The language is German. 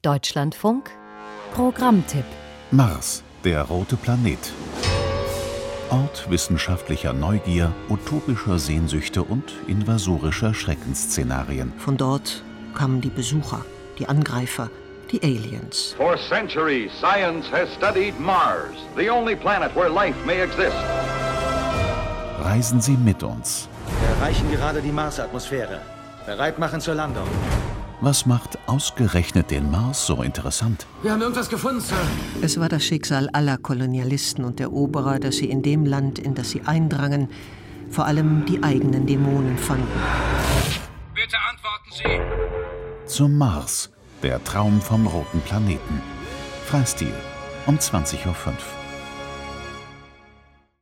Deutschlandfunk Programmtipp. Mars, der rote Planet. Ort wissenschaftlicher Neugier, utopischer Sehnsüchte und invasorischer Schreckensszenarien. Von dort kamen die Besucher, die Angreifer, die Aliens. For centuries, science has studied Mars, the only planet where life may exist. Reisen Sie mit uns. Wir erreichen gerade die Marsatmosphäre. Bereit machen zur Landung. Was macht ausgerechnet den Mars so interessant? Wir haben irgendwas gefunden, Sir. Es war das Schicksal aller Kolonialisten und Eroberer, dass sie in dem Land, in das sie eindrangen, vor allem die eigenen Dämonen fanden. Bitte antworten Sie. Zum Mars, der Traum vom roten Planeten. Freistil um 20:05 Uhr.